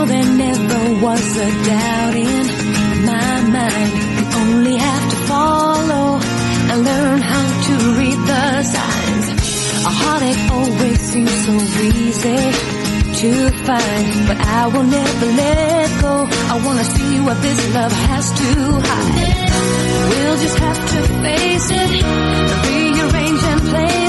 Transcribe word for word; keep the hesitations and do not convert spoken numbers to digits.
know there never was a doubt in my mind. You only have to follow and learn how to read the signs. A heartache always seems so easy to find, but I will never let go. I wanna see what this love has to hide. We'll just have to face it, rearrange and play